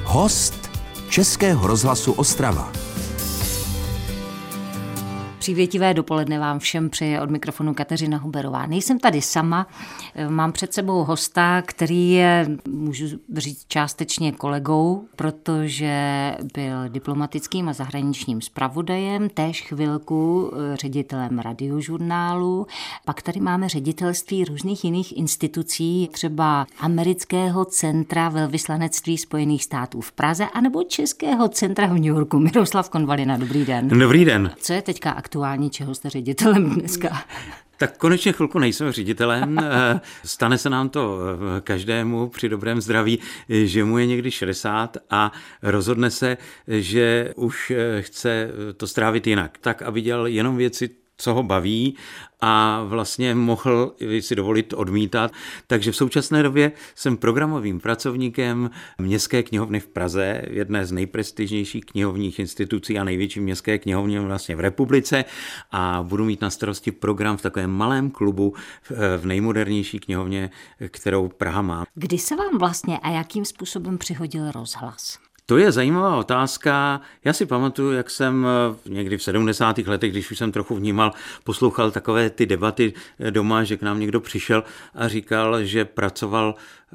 Host Českého rozhlasu Ostrava. Přívětivé dopoledne vám všem přeje od mikrofonu Kateřina Huberová. Nejsem tady sama, mám před sebou hosta, který je, můžu říct, částečně kolegou, protože byl diplomatickým a zahraničním zpravodajem, též chvilku ředitelem radiožurnálu. Pak tady máme ředitelství různých jiných institucí, třeba Amerického centra velvyslanectví Spojených států v Praze, anebo Českého centra v New Yorku. Miroslav Konvalina, dobrý den. Dobrý den. Co je teďka aktuální, čeho jste ředitelem dneska? Tak konečně chvilku nejsem ředitelem, stane se nám to každému při dobrém zdraví, že mu je někdy 60 a rozhodne se, že už chce to strávit jinak, tak aby dělal jenom věci, co ho baví a vlastně mohl si dovolit odmítat. Takže v současné době jsem programovým pracovníkem Městské knihovny v Praze, jedné z nejprestižnějších knihovních institucí a největší městské knihovny vlastně v republice, a budu mít na starosti program v takovém malém klubu v nejmodernější knihovně, kterou Praha má. Kdy se vám vlastně a jakým způsobem přihodil rozhlas? To je zajímavá otázka. Já si pamatuju, jak jsem někdy v 70. letech, když už jsem trochu vnímal, poslouchal takové ty debaty doma, že k nám někdo přišel a říkal, že pracoval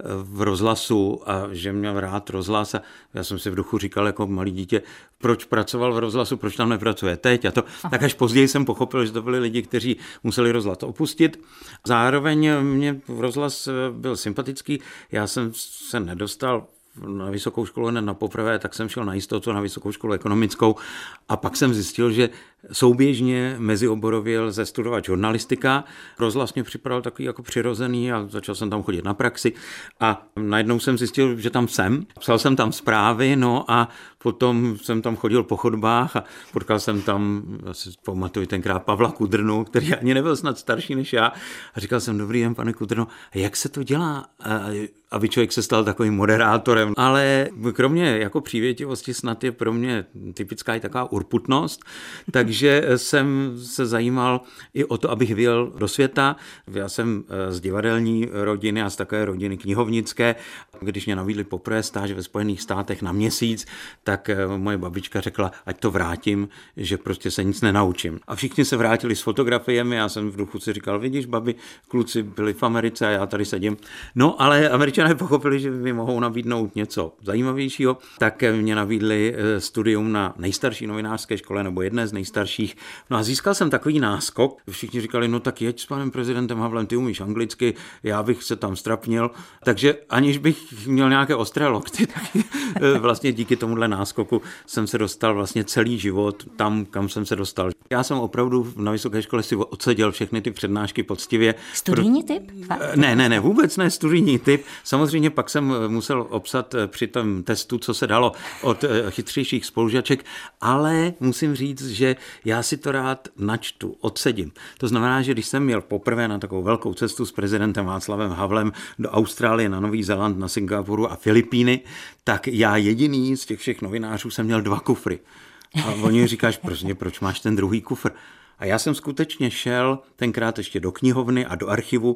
v rozhlasu a že měl rád rozhlas, a já jsem si v duchu říkal jako malý dítě, proč pracoval v rozhlasu, proč tam nepracuje teď a to. Tak až později jsem pochopil, že to byli lidi, kteří museli rozhlas opustit. Zároveň mě rozhlas byl sympatický, já jsem se nedostal na vysokou školu hned na poprvé, tak jsem šel na jistotu na vysokou školu ekonomickou a pak jsem zjistil, že souběžně mezioborově lze studovat žurnalistika. Rozhlas mě připadal takový jako přirozený a začal jsem tam chodit na praxi a najednou jsem zjistil, že tam jsem. Psal jsem tam zprávy, no a potom jsem tam chodil po chodbách a potkal jsem tam, já si pamatuju tenkrát, Pavla Kudrnu, který ani nebyl snad starší než já, a říkal jsem, dobrý den, pane Kudrno, jak se to dělá, aby člověk se stal takovým moderátorem. Ale kromě jako přívětivosti snad je pro mě typická i taková urputnost, takže jsem se zajímal i o to, abych vyjel do světa. Já jsem z divadelní rodiny a z takové rodiny knihovnické. Když mě nabídli poprvé stáž ve Spojených státech na měsíc, tak moje babička řekla, ať to vrátím, že prostě se nic nenaučím. A všichni se vrátili s fotografiemi, já jsem v duchu si říkal, vidíš, babi, kluci byli v Americe a já tady sedím. No, ale Američané pochopili, že mi mohou nabídnout něco zajímavějšího, tak mě nabídli studium na nejstarší novinářské škole, nebo jedné z nejstarších. No a získal jsem takový náskok. Všichni říkali, no tak jeď s panem prezidentem Havlem, ty umíš anglicky, já bych se tam strapnil. Takže aniž bych měl nějaké ostré lokty, tak vlastně díky tomuhle náskoku jsem se dostal vlastně celý život tam, kam jsem se dostal. Já jsem opravdu na vysoké škole si odseděl všechny ty přednášky poctivě. Studijní typ? Ne, vůbec ne studijní typ. Samozřejmě pak jsem musel obsat při tom testu, co se dalo od chytřejších spolužaček, ale musím říct, že já si to rád načtu, odsedím. To znamená, že když jsem měl poprvé na takovou velkou cestu s prezidentem Václavem Havlem do Austrálie, na Nový Zéland, na Singapuru a Filipíny, tak já jediný z těch všech novinářů jsem měl 2 kufry. A oni říkáš, proč máš ten druhý kufr? A já jsem skutečně šel tenkrát ještě do knihovny a do archivu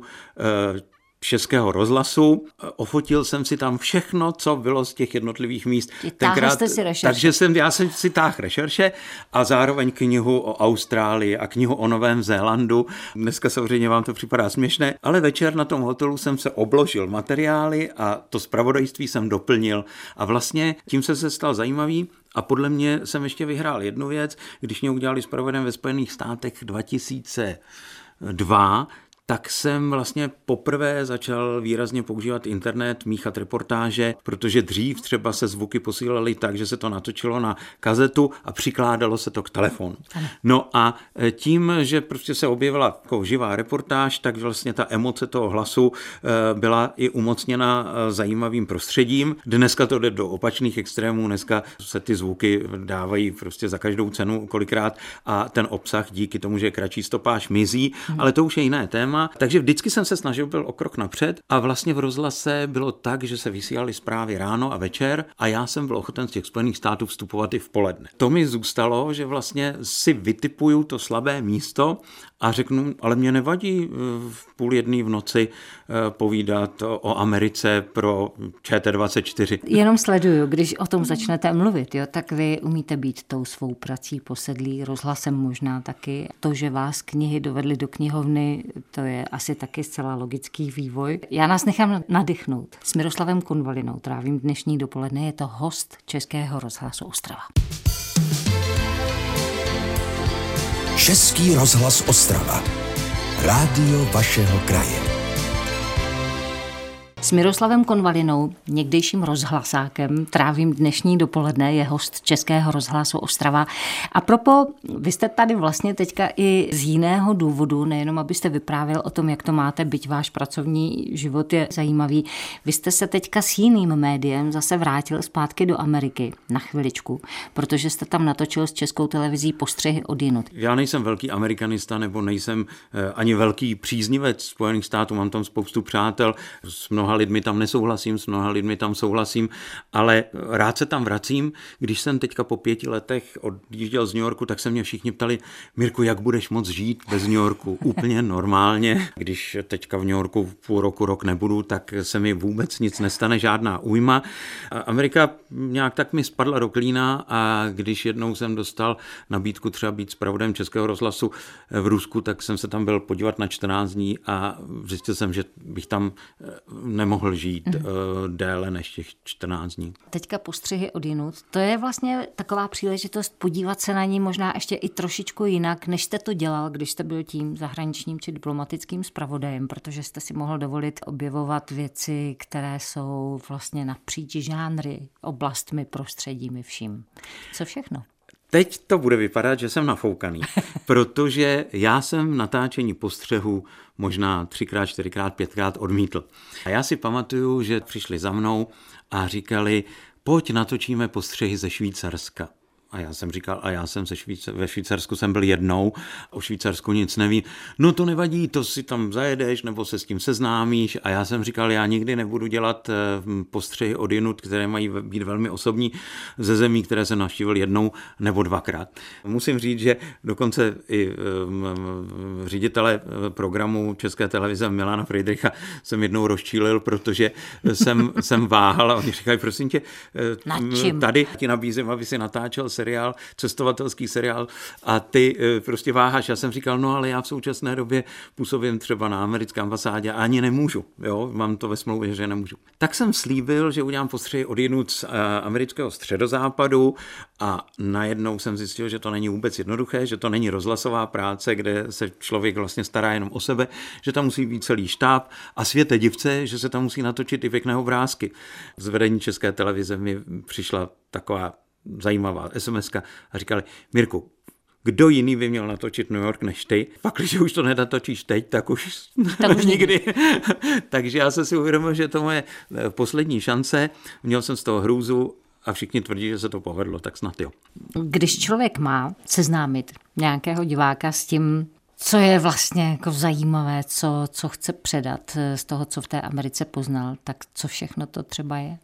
Českého rozhlasu. Ofotil jsem si tam všechno, co bylo z těch jednotlivých míst. Takže já jsem si táhl rešerše a zároveň knihu o Austrálii a knihu o Novém Zélandu. Dneska samozřejmě vám to připadá směšné, ale večer na tom hotelu jsem se obložil materiály a to zpravodajství jsem doplnil. A vlastně tím se stal zajímavý. A podle mě jsem ještě vyhrál jednu věc, když mě udělali zpravodajem ve Spojených státech 2002, tak jsem vlastně poprvé začal výrazně používat internet, míchat reportáže, protože dřív třeba se zvuky posílaly tak, že se to natočilo na kazetu a přikládalo se to k telefonu. No a tím, že prostě se objevila jako živá reportáž, tak vlastně ta emoce toho hlasu byla i umocněna zajímavým prostředím. Dneska to jde do opačných extrémů, dneska se ty zvuky dávají prostě za každou cenu kolikrát a ten obsah díky tomu, že je kratší stopáž, mizí, ale to už je jiné téma. téma, takže vždycky jsem se snažil byl o krok napřed a vlastně v rozhlase bylo tak, že se vysílaly zprávy ráno a večer a já jsem byl ochoten z těch Spojených států vstupovat i v poledne. To mi zůstalo, že vlastně si vytipuju to slabé místo a řeknu, ale mě nevadí v 12:30 v noci povídat o Americe pro ČT24. Jenom sleduju, když o tom začnete mluvit, jo, tak vy umíte být tou svou prací posedlí, rozhlasem možná taky. To, že vás knihy dovedly do knihovny, to je asi taky zcela logický vývoj. Já nás nechám nadechnout. S Miroslavem Konvalinou trávím dnešní dopoledne, je to host Českého rozhlasu Ostrava. Český rozhlas Ostrava. Rádio vašeho kraje. S Miroslavem Konvalinou, někdejším rozhlasákem, trávím dnešní dopoledne, je host Českého rozhlasu Ostrava. A propo, vy jste tady vlastně teďka i z jiného důvodu, nejenom abyste vyprávěl o tom, jak to máte, byť váš pracovní život je zajímavý. Vy jste se teďka s jiným médiem zase vrátil zpátky do Ameriky na chviličku, protože jste tam natočil s Českou televizí Postřehy odjinud. Já nejsem velký amerikanista, nebo nejsem ani velký příznivec Spojených států, mám tam spoustu přátel, s mnoha lidmi tam nesouhlasím, s mnoha lidmi tam souhlasím, ale rád se tam vracím. Když jsem teďka po 5 letech odjížděl z New Yorku, tak se mě všichni ptali, Mirku, jak budeš moc žít bez New Yorku? Úplně normálně. Když teďka v New Yorku půl roku, rok nebudu, tak se mi vůbec nic nestane, žádná újma. Amerika nějak tak mi spadla do klína a když jednou jsem dostal nabídku třeba být zpravodajem Českého rozhlasu v Rusku, tak jsem se tam byl podívat na 14 dní a zjistil jsem, že bych tam nemohl žít déle než těch 14 dní. Teďka Postřihy odjinud. To je vlastně taková příležitost podívat se na ní možná ještě i trošičku jinak, než jste to dělal, když jste byl tím zahraničním či diplomatickým zpravodajem, protože jste si mohl dovolit objevovat věci, které jsou vlastně napříč žánry, oblastmi, prostředími, vším. Co všechno? Teď to bude vypadat, že jsem nafoukaný, protože já jsem natáčení Postřehů možná 3x, 4x, 5x odmítl. A já si pamatuju, že přišli za mnou a říkali, pojď natočíme Postřehy ze Švýcarska. A já jsem říkal, a já jsem ve Švýcarsku jsem byl jednou, o Švýcarsku nic nevím. No to nevadí, to si tam zajedeš, nebo se s tím seznámíš. A já jsem říkal, já nikdy nebudu dělat postřehy odjinud, které mají být velmi osobní, ze zemí, které jsem navštívil jednou nebo dvakrát. Musím říct, že dokonce i ředitele programu České televize Milana Friedricha jsem jednou rozčílil, protože jsem váhal a oni říkají, prosím tě, tady ti nabízím, aby si natáčel seriál, cestovatelský seriál a ty prostě váháš. Já jsem říkal, no ale já v současné době působím třeba na americké ambasádě a ani nemůžu, jo, mám to ve smlouvě, že nemůžu. Tak jsem slíbil, že udělám postřehy odjinud z amerického středozápadu a najednou jsem zjistil, že to není vůbec jednoduché, že to není rozhlasová práce, kde se člověk vlastně stará jenom o sebe, že tam musí být celý štáb a světe divce, že se tam musí natočit i pěkné obrázky. Z vedení České televize mi přišla taková zajímavá SMS-ka a říkali, Mirku, kdo jiný by měl natočit New York než ty? Pak, když už to nenatočíš teď, tak už nikdy. Takže já jsem si uvědomil, že to moje poslední šance, měl jsem z toho hrůzu a všichni tvrdí, že se to povedlo, tak snad jo. Když člověk má seznámit nějakého diváka s tím, co je vlastně jako zajímavé, co chce předat z toho, co v té Americe poznal, tak co všechno to třeba je?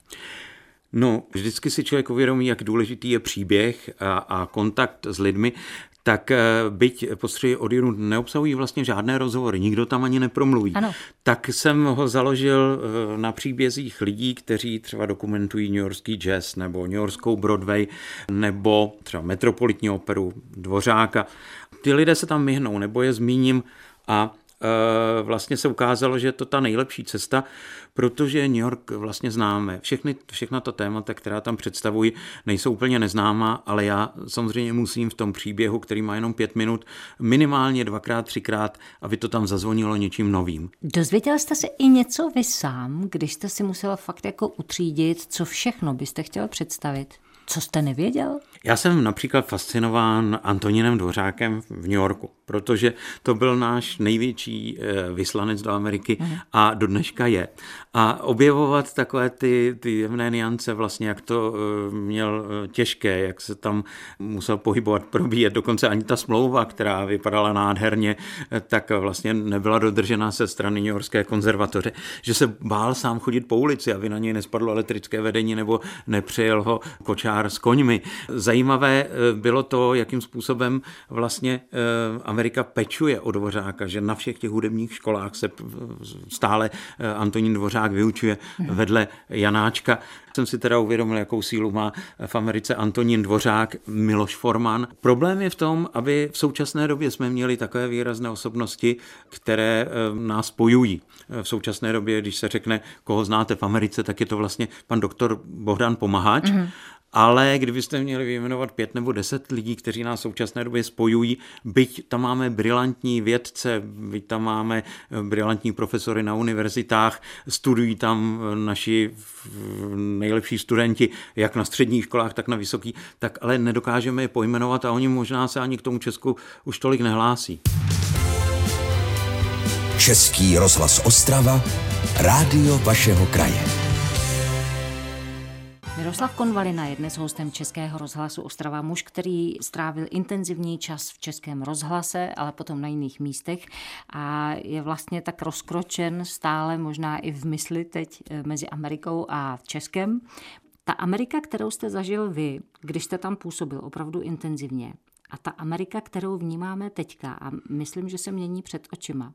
No, vždycky si člověk uvědomí, jak důležitý je příběh a kontakt s lidmi, tak byť postřehy odjinud neobsahují vlastně žádné rozhovory, nikdo tam ani nepromluví. Ano. Tak jsem ho založil na příbězích lidí, kteří třeba dokumentují newyorský jazz nebo newyorskou Broadway nebo třeba Metropolitní operu, Dvořáka. Ty lidé se tam myhnou nebo je zmíním a vlastně se ukázalo, že je to ta nejlepší cesta, protože New York vlastně známe. Všechna ta témata, která tam představují, nejsou úplně neznámá, ale já samozřejmě musím v tom příběhu, který má jenom 5 minut, minimálně 2x, 3x, aby to tam zazvonilo něčím novým. Dozvěděl jste se i něco vy sám, když jste si musel fakt jako utřídit, co všechno byste chtěl představit? Co jste nevěděl? Já jsem například fascinován Antonínem Dvořákem v New Yorku, protože to byl náš největší vyslanec do Ameriky a do dneška je. A objevovat takové ty jemné niance vlastně, jak to měl těžké, jak se tam musel pohybovat, probíjet. Dokonce ani ta smlouva, která vypadala nádherně, tak vlastně nebyla dodržena se strany newyorské konzervatoře, že se bál sám chodit po ulici, aby na něj nespadlo elektrické vedení nebo nepřejel ho kočár s koňmi. Zajímavé bylo to, jakým způsobem vlastně Amerika pečuje o Dvořáka, že na všech těch hudebních školách se stále Antonín Dvořák vyučuje vedle Janáčka. Jsem si teda uvědomil, jakou sílu má v Americe Antonín Dvořák, Miloš Forman. Problém je v tom, aby v současné době jsme měli takové výrazné osobnosti, které nás spojují. V současné době, když se řekne, koho znáte v Americe, tak je to vlastně pan doktor Bohdan Pomahač. Ale kdybyste měli vyjmenovat 5 nebo 10 lidí, kteří nás v současné době spojují, byť tam máme brilantní vědce, byť tam máme brilantní profesory na univerzitách, studují tam naši nejlepší studenti, jak na středních školách, tak na vysokých, tak ale nedokážeme je pojmenovat a oni možná se ani k tomu Česku už tolik nehlásí. Český rozhlas Ostrava, rádio vašeho kraje. Miroslav Konvalina je dnes hostem Českého rozhlasu Ostrava, muž, který strávil intenzivní čas v Českém rozhlase, ale potom na jiných místech a je vlastně tak rozkročen stále možná i v mysli teď mezi Amerikou a Českem. Ta Amerika, kterou jste zažil vy, když jste tam působil opravdu intenzivně, a ta Amerika, kterou vnímáme teďka, a myslím, že se mění před očima,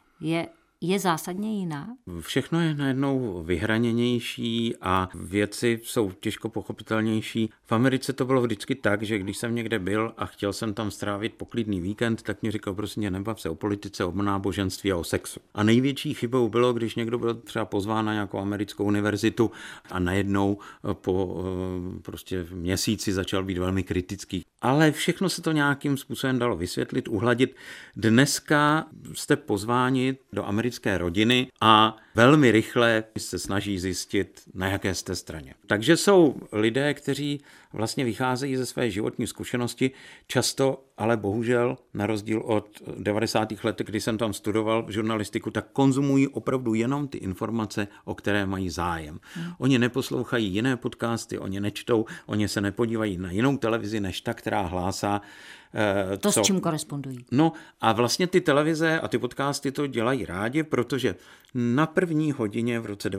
je zásadně jiná? Všechno je najednou vyhraněnější a věci jsou těžko pochopitelnější. V Americe to bylo vždycky tak, že když jsem někde byl a chtěl jsem tam strávit poklidný víkend, tak mi říkal, prostě nebav se o politice, o náboženství a o sexu. A největší chybou bylo, když někdo byl třeba pozván na nějakou americkou univerzitu a najednou po prostě měsíci začal být velmi kritický. Ale všechno se to nějakým způsobem dalo vysvětlit, uhladit. Dneska jste pozváni do americké rodiny a velmi rychle se snaží zjistit, na jaké jste straně. Takže jsou lidé, kteří vlastně vycházejí ze své životní zkušenosti, často, ale bohužel, na rozdíl od 90. let, kdy jsem tam studoval žurnalistiku, tak konzumují opravdu jenom ty informace, o které mají zájem. Oni neposlouchají jiné podcasty, oni nečtou, oni se nepodívají na jinou televizi, než ta, která hlásá to, s čím korespondují. No a vlastně ty televize a ty podcasty to dělají rádi, protože na první hodině v roce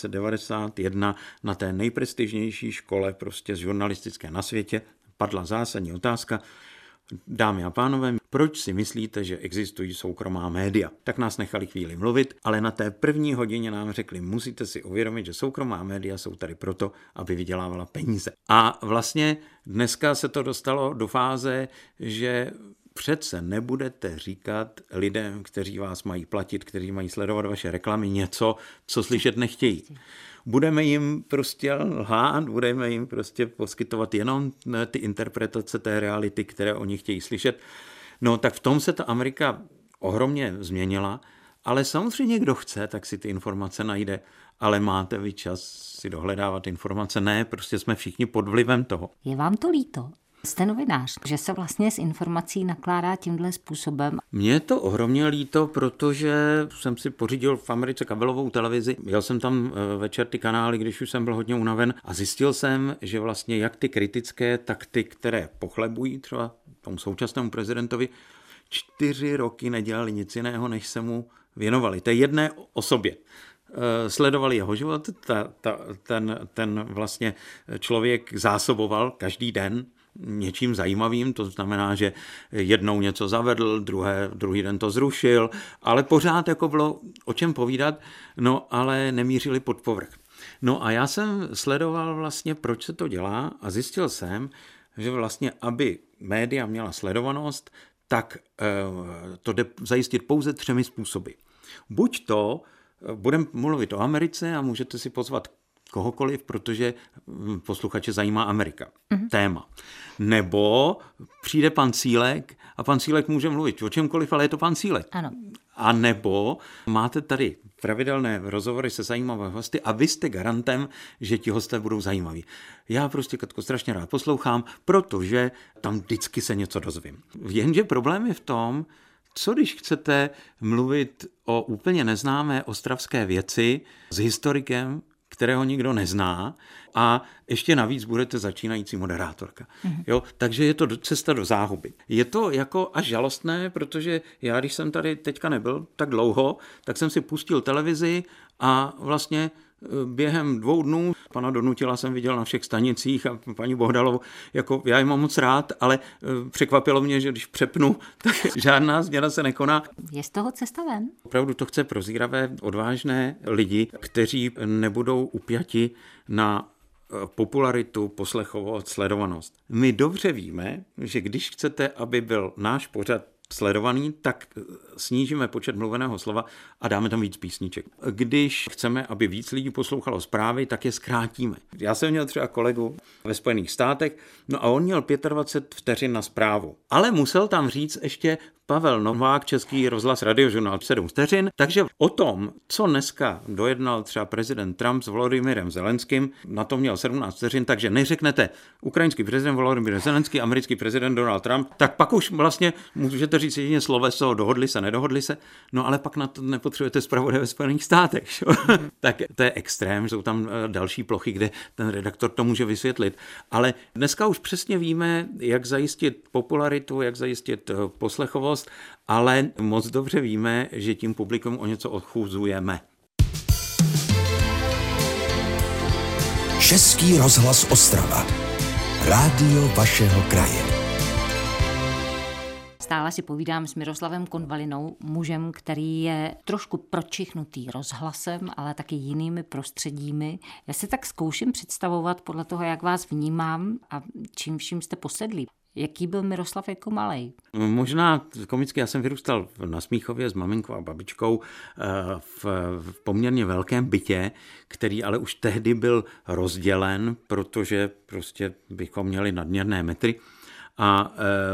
1991 na té nejprestižnější škole prostě žurnalistické na světě padla zásadní otázka: dámy a pánové, proč si myslíte, že existují soukromá média? Tak nás nechali chvíli mluvit, ale na té první hodině nám řekli, musíte si uvědomit, že soukromá média jsou tady proto, aby vydělávala peníze. A vlastně dneska se to dostalo do fáze, že přece nebudete říkat lidem, kteří vás mají platit, kteří mají sledovat vaše reklamy, něco, co slyšet nechtějí. Budeme jim prostě lhát, budeme jim prostě poskytovat jenom ty interpretace té reality, které oni chtějí slyšet. No tak v tom se ta Amerika ohromně změnila, ale samozřejmě kdo chce, tak si ty informace najde, ale máte vy čas si dohledávat informace? Ne, prostě jsme všichni pod vlivem toho. Je vám to líto? Jste novinář, že se vlastně s informací nakládá tímhle způsobem? Mně je to ohromně líto, protože jsem si pořídil v Americe kabelovou televizi. Jel jsem tam večer ty kanály, když už jsem byl hodně unaven a zjistil jsem, že vlastně jak ty kritické, tak ty, které pochlebují třeba tomu současnému prezidentovi, 4 roky nedělali nic jiného, než se mu věnovali. To je jedné osobě. Sledovali jeho život, ten vlastně člověk zásoboval každý den něčím zajímavým, to znamená, že jednou něco zavedl, druhý den to zrušil, ale pořád jako bylo o čem povídat, no ale nemířili pod povrch. No a já jsem sledoval vlastně, proč se to dělá a zjistil jsem, že vlastně, aby média měla sledovanost, tak to jde zajistit pouze 3 způsoby. Buď to, budeme mluvit o Americe a můžete si pozvat kohokoliv, protože posluchače zajímá Amerika. Téma. Nebo přijde pan Cílek a pan Cílek může mluvit o čemkoliv, ale je to pan Cílek. Ano. A nebo máte tady pravidelné rozhovory se zajímavé hosty a vy jste garantem, že ti hosté budou zajímaví. Já prostě, Katko, strašně rád poslouchám, protože tam vždycky se něco dozvím. Jenže problém je v tom, co když chcete mluvit o úplně neznámé ostravské věci s historikem, kterého nikdo nezná, a ještě navíc budete začínající moderátorka. Jo? Takže je to cesta do záhuby. Je to jako až žalostné, protože já, když jsem tady teďka nebyl tak dlouho, tak jsem si pustil televizi a vlastně během 2 dnů pana Donutila jsem viděl na všech stanicích a paní Bohdalovou, jako já ji mám moc rád, ale překvapilo mě, že když přepnu, tak žádná změna se nekoná. Je z toho cesta ven? Opravdu to chce prozíravé, odvážné lidi, kteří nebudou upjati na popularitu, poslechovost, sledovanost. My dobře víme, že když chcete, aby byl náš pořad sledovaný, tak snížíme počet mluveného slova a dáme tam víc písniček. Když chceme, aby víc lidí poslouchalo zprávy, tak je zkrátíme. Já jsem měl třeba kolegu ve Spojených státech, no a on měl 25 vteřin na zprávu. Ale musel tam říct ještě Pavel Novák, Český rozhlas Radiožurnál 7 vteřin, takže o tom, co dneska dojednal třeba prezident Trump s Volodymyrem Zelenským, na to měl 17 vteřin, takže neřeknete ukrajinský prezident Volodymyr Zelenský, americký prezident Donald Trump, tak pak už vlastně můžete říct jedině sloveso, dohodli se, nedohodli se, no ale pak na to nepotřebujete zpravodaj ve Spojených státech. Tak to je extrém, jsou tam další plochy, kde ten redaktor to může vysvětlit. Ale dneska už přesně víme, jak zajistit popularitu, jak zajistit poslechovost, ale moc dobře víme, že tím publikum o něco odchůzujeme. Český rozhlas Ostrava. Rádio vašeho kraje. Stále si povídám s Miroslavem Konvalinou, mužem, který je trošku pročichnutý rozhlasem, ale taky jinými prostředími. Já se tak zkouším představovat podle toho, jak vás vnímám a čím vším jste posedlí. Jaký byl Miroslav jako malej? Možná komicky, já jsem vyrůstal na Smíchově s maminkou a babičkou v poměrně velkém bytě, který ale už tehdy byl rozdělen, protože prostě bychom měli nadměrné metry. A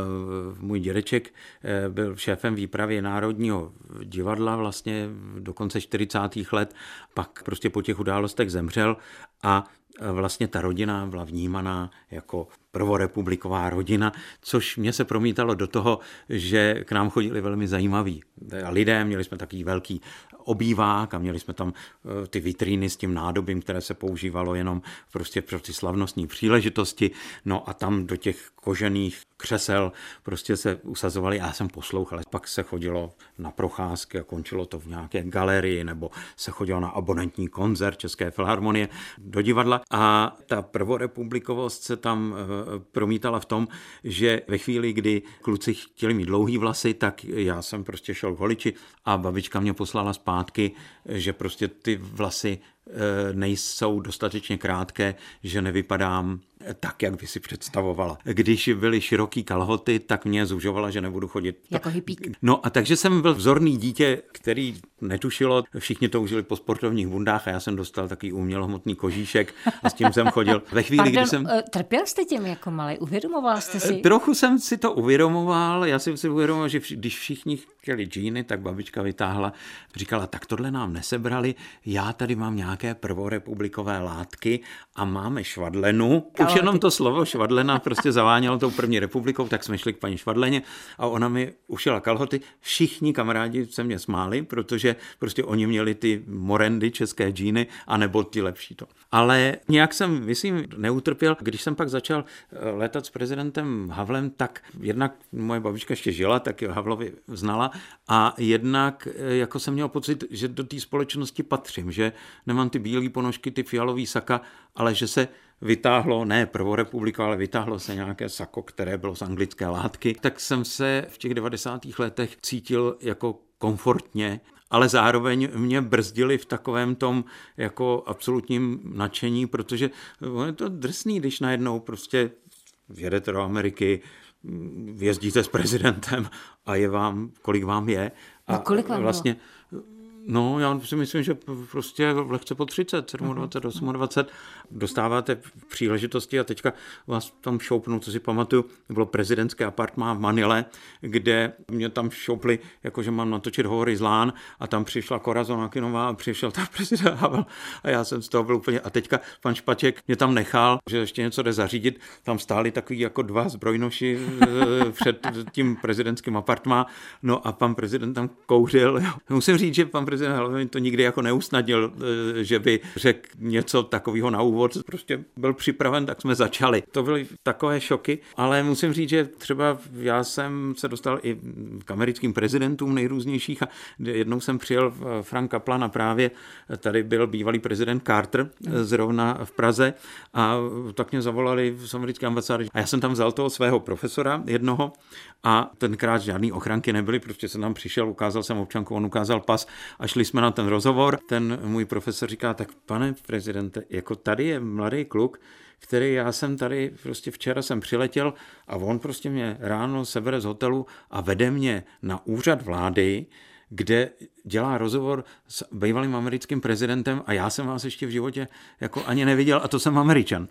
můj dědeček byl šéfem výpravy Národního divadla vlastně do konce 40. let, pak prostě po těch událostech zemřel a vlastně ta rodina byla vnímaná jako prvorepubliková rodina, což mě se promítalo do toho, že k nám chodili velmi zajímaví lidé, měli jsme takový velký obývák a měli jsme tam ty vitríny s tím nádobím, které se používalo jenom prostě pro ty slavnostní příležitosti, no a tam do těch kožených křesel prostě se usazovali a já jsem poslouchal. Pak se chodilo na procházky a končilo to v nějaké galerii nebo se chodilo na abonentní koncert České filharmonie do divadla a ta prvorepublikovost se tam promítala v tom, že ve chvíli, kdy kluci chtěli mít dlouhý vlasy, tak já jsem prostě šel k holiči a babička mě poslala zpátky, že prostě ty vlasy nejsou dostatečně krátké, že nevypadám tak, jak by si představovala. Když byly široký kalhoty, tak mě zužovala, že nebudu chodit. Jako hippík. No a takže jsem byl vzorný dítě, který netušilo, všichni toužili po sportovních bundách a já jsem dostal takový umělohmotný kožíšek a s tím jsem chodil. Ve chvíli, kdy jsem... Trpěl jste tím jako malej? Uvědomoval jste si? Trochu jsem si to uvědomoval. Já jsem si uvědomoval, že když všichni chtěli džíny, tak babička vytáhla, říkala, tak tohle nám nesebrali, já tady mám nějaké prvorepublikové látky a máme švadlenu. Už jenom to slovo švadlena prostě zavánělo tou první republikou, tak jsme šli k paní Švadleně a ona mi ušila kalhoty. Všichni kamarádi se mě smáli, protože prostě oni měli ty morendy, české džíny, anebo ty lepší to. Ale nějak jsem, myslím, neutrpěl. Když jsem pak začal létat s prezidentem Havlem, tak jednak moje babička ještě žila, tak Havlovi znala a jednak jako jsem měl pocit, že do té společnosti patřím, že nemám ty bílé ponožky, ty fialový saka, ale že se vytáhlo, ne prvorepublika, ale vytáhlo se nějaké sako, které bylo z anglické látky, tak jsem se v těch 90. letech cítil jako komfortně, ale zároveň mě brzdili v takovém tom jako absolutním nadšení, protože je to drsný, když najednou prostě jedete do Ameriky, jezdíte s prezidentem a je vám, kolik vám je. A kolik vám vlastně bylo? No, já si myslím, že prostě lehce po 30, 27, 28, dostáváte příležitosti a teďka vás tam šoupnu, co si pamatuju, bylo prezidentské apartmá v Manile, kde mě tam šoupli, jakože mám natočit hovory z Lán a tam přišla Corazon Aquinová a přišel tam prezident Havel a já jsem z toho byl úplně, a teďka pan Špaček mě tam nechal, že ještě něco jde zařídit, tam stáli takový jako dva zbrojnoši před tím prezidentským apartmá, no a pan prezident tam kouřil. Musím říct, že pan prezident Havel to nikdy jako neusnadnil, že by řekl něco takového na úvod, prostě byl připraven, tak jsme začali. To byly takové šoky, ale musím říct, že třeba já jsem se dostal i k americkým prezidentům nejrůznějších a jednou jsem přijel Frank Kaplan a právě tady byl bývalý prezident Carter zrovna v Praze a tak mě zavolali z americké ambasády a já jsem tam vzal toho svého profesora jednoho a tenkrát žádný ochranky nebyly, prostě jsem tam přišel, ukázal jsem občanku, on ukázal pas a šli jsme na ten rozhovor. Ten můj profesor říká, tak pane prezidente, jako tady je mladý kluk, který já jsem tady, prostě včera jsem přiletěl a on prostě mě ráno sebere z hotelu a vede mě na úřad vlády, kde dělá rozhovor s bývalým americkým prezidentem a já jsem vás ještě v životě jako ani neviděl a to jsem Američan.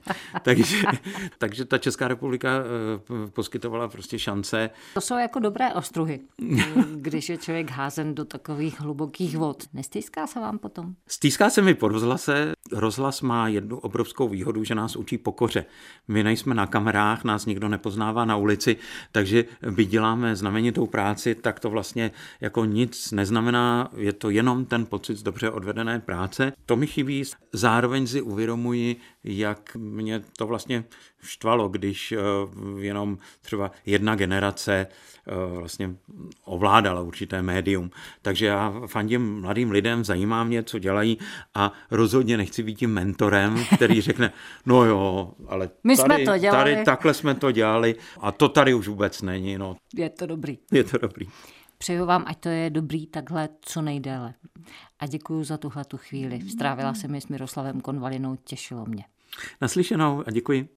Takže ta Česká republika poskytovala prostě šance. To jsou jako dobré ostruhy, když je člověk házen do takových hlubokých vod. Nestýská se vám potom? Stýská se mi po rozhlase. Rozhlas má jednu obrovskou výhodu, že nás učí pokoře. My nejsme na kamerách, nás nikdo nepoznává na ulici, takže byť děláme znamenitou práci, tak to vlastně jako nic neznamená, je to jenom ten pocit z dobře odvedené práce. To mi chybí. Zároveň si uvědomuji, jak mě to vlastně štvalo, když jenom třeba jedna generace vlastně ovládala určité médium. Takže já fandím mladým lidem, zajímá mě, co dělají a rozhodně nechci být tím mentorem, který řekne, no jo, ale tady takhle jsme to dělali a to tady už vůbec není. No. Je to dobrý. Je to dobrý. Přeju vám, ať to je dobrý takhle co nejdéle. A děkuji za tuhletu chvíli. Strávila jsem ji s Miroslavem Konvalinou, těšilo mě. Naslyšenou a děkuji.